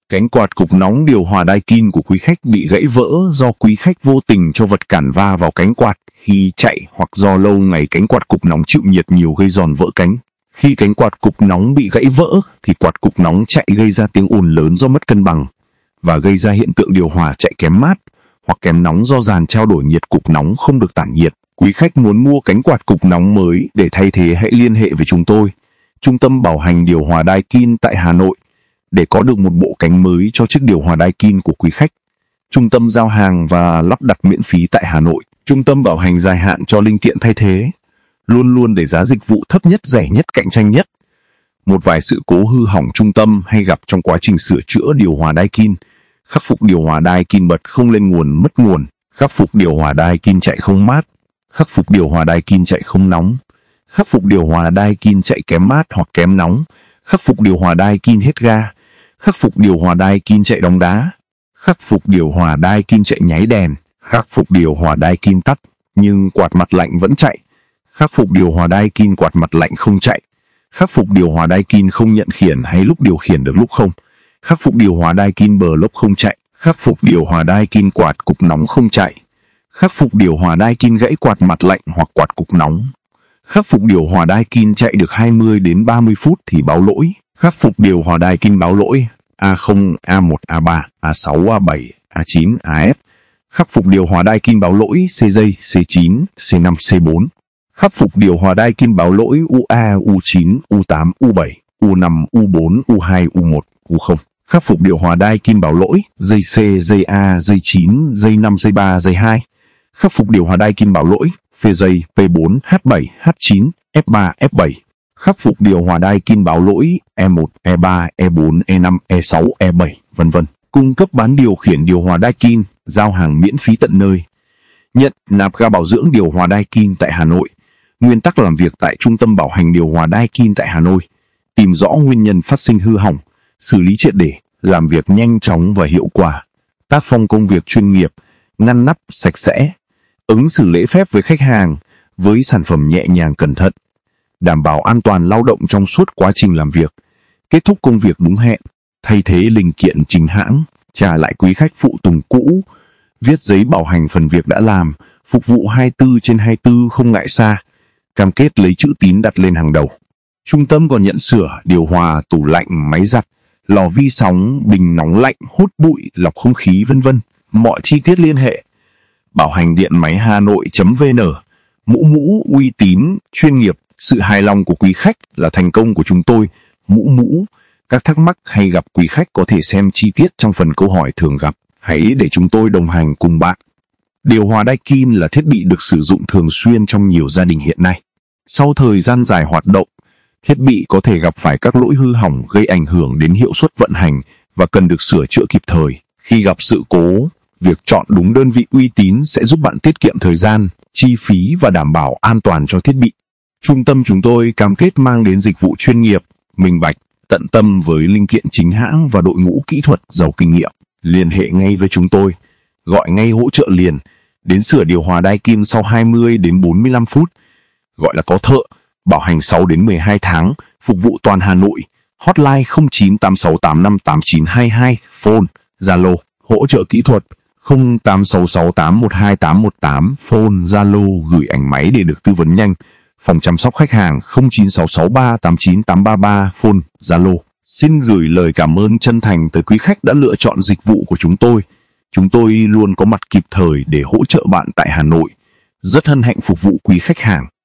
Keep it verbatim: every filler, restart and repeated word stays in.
Cánh quạt cục nóng điều hòa Daikin của quý khách bị gãy vỡ do quý khách vô tình cho vật cản va vào cánh quạt khi chạy, hoặc do lâu ngày cánh quạt cục nóng chịu nhiệt nhiều gây giòn vỡ cánh. Khi cánh quạt cục nóng bị gãy vỡ thì quạt cục nóng chạy gây ra tiếng ồn lớn do mất cân bằng và gây ra hiện tượng điều hòa chạy kém mát hoặc kém nóng do dàn trao đổi nhiệt cục nóng không được tản nhiệt. Quý khách muốn mua cánh quạt cục nóng mới để thay thế, hãy liên hệ với chúng tôi, Trung tâm bảo hành điều hòa Daikin tại Hà Nội, để có được một bộ cánh mới cho chiếc điều hòa Daikin của quý khách. Trung tâm giao hàng và lắp đặt miễn phí tại Hà Nội. Trung tâm bảo hành dài hạn cho linh kiện thay thế, luôn luôn để giá dịch vụ thấp nhất, rẻ nhất, cạnh tranh nhất. Một vài sự cố hư hỏng trung tâm hay gặp trong quá trình sửa chữa điều hòa Daikin: khắc phục điều hòa Daikin bật không lên nguồn, mất nguồn; khắc phục điều hòa Daikin chạy không mát; khắc phục điều hòa Daikin chạy không nóng; khắc phục điều hòa Daikin chạy kém mát hoặc kém nóng; khắc phục điều hòa Daikin hết ga; khắc phục điều hòa Daikin chạy đóng đá; khắc phục điều hòa Daikin chạy nháy đèn; khắc phục điều hòa Daikin tắt nhưng quạt mặt lạnh vẫn chạy; khắc phục điều hòa Daikin quạt mặt lạnh không chạy; khắc phục điều hòa Daikin không nhận khiển hay lúc điều khiển được lúc không; khắc phục điều hòa Daikin bờ lốc không chạy; khắc phục điều hòa Daikin quạt cục nóng không chạy; khắc phục điều hòa Daikin gãy quạt mặt lạnh hoặc quạt cục nóng; khắc phục điều hòa Daikin chạy được hai mươi đến ba mươi phút thì báo lỗi; khắc phục điều hòa Daikin báo lỗi A không, A một, A ba, A sáu, A bảy, A chín, A F; khắc phục điều hòa Daikin báo lỗi C J, C chín, C năm, C bốn; khắc phục điều hòa Daikin báo lỗi U A, U chín, U tám, U bảy, U năm, U bốn, U hai, U một, U không; khắc phục điều hòa Daikin báo lỗi J C, J A, J chín, J năm, J ba, J hai; khắc phục điều hòa Daikin báo lỗi P J, P bốn, H bảy, H chín, F ba, F bảy; khắc phục điều hòa Daikin báo lỗi E một, E ba, E bốn, E năm, E sáu, E bảy, vân vân. Cung cấp bán điều khiển điều hòa Daikin, giao hàng miễn phí tận nơi. Nhận nạp ga bảo dưỡng điều hòa Daikin tại Hà Nội. Nguyên tắc làm việc tại Trung tâm bảo hành điều hòa Daikin tại Hà Nội: tìm rõ nguyên nhân phát sinh hư hỏng, xử lý triệt để, làm việc nhanh chóng và hiệu quả. Tác phong công việc chuyên nghiệp, ngăn nắp, sạch sẽ. Ứng xử lễ phép với khách hàng, với sản phẩm nhẹ nhàng cẩn thận. Đảm bảo an toàn lao động trong suốt quá trình làm việc. Kết thúc công việc đúng hẹn. Thay thế linh kiện chính hãng, trả lại quý khách phụ tùng cũ. Viết giấy bảo hành phần việc đã làm, phục vụ hai mươi tư trên hai mươi tư không ngại xa. Cam kết lấy chữ tín đặt lên hàng đầu. Trung tâm còn nhận sửa điều hòa, tủ lạnh, máy giặt, lò vi sóng, bình nóng lạnh, hút bụi, lọc không khí, vân vân. Mọi chi tiết liên hệ bảo hành điện máy hà nội chấm vn. Mũ mũ uy tín, chuyên nghiệp. Sự hài lòng của quý khách là thành công của chúng tôi. Mũ mũ. Các thắc mắc hay gặp quý khách có thể xem chi tiết trong phần câu hỏi thường gặp. Hãy để chúng tôi đồng hành cùng bạn. Điều hòa Daikin là thiết bị được sử dụng thường xuyên trong nhiều gia đình hiện nay. Sau thời gian dài hoạt động, thiết bị có thể gặp phải các lỗi hư hỏng gây ảnh hưởng đến hiệu suất vận hành và cần được sửa chữa kịp thời. Khi gặp sự cố, việc chọn đúng đơn vị uy tín sẽ giúp bạn tiết kiệm thời gian, chi phí và đảm bảo an toàn cho thiết bị. Trung tâm chúng tôi cam kết mang đến dịch vụ chuyên nghiệp, minh bạch, tận tâm với linh kiện chính hãng và đội ngũ kỹ thuật giàu kinh nghiệm. Liên hệ ngay với chúng tôi, gọi ngay hỗ trợ liền, đến sửa điều hòa Daikin sau hai mươi đến bốn mươi lăm phút. Gọi là có thợ, bảo hành sáu đến mười hai tháng, phục vụ toàn Hà Nội. Hotline không chín tám sáu tám năm tám chín hai hai, phone, Zalo, hỗ trợ kỹ thuật không tám sáu sáu tám một hai tám một tám, phone, Zalo, gửi ảnh máy để được tư vấn nhanh. Phòng chăm sóc khách hàng không chín sáu sáu ba tám chín tám ba ba, phone, Zalo. Xin gửi lời cảm ơn chân thành tới quý khách đã lựa chọn dịch vụ của chúng tôi. Chúng tôi luôn có mặt kịp thời để hỗ trợ bạn tại Hà Nội. Rất hân hạnh phục vụ quý khách hàng.